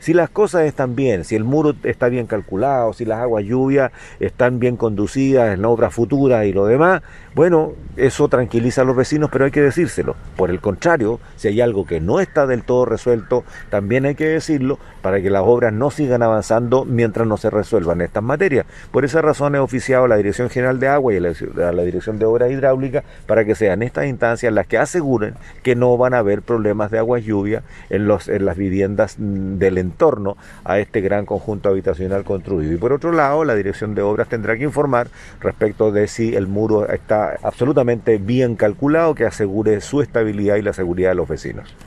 Si las cosas están bien, si el muro está bien calculado, si las aguas lluvias están bien conducidas en obras futuras y lo demás, bueno, eso tranquiliza a los vecinos, pero hay que decírselo. Por el contrario, si hay algo que no está del todo resuelto, también hay que decirlo para que las obras no sigan avanzando mientras no se resuelvan estas materias. Por esa razón he oficiado a la Dirección General de Agua y a la Dirección de Obras Hidráulicas para que sean estas instancias las que aseguren que no van a haber problemas de aguas lluvias en las viviendas del entorno a este gran conjunto habitacional construido. Y por otro lado, la Dirección de Obras tendrá que informar respecto de si el muro está absolutamente bien calculado, que asegure su estabilidad y la seguridad de los vecinos.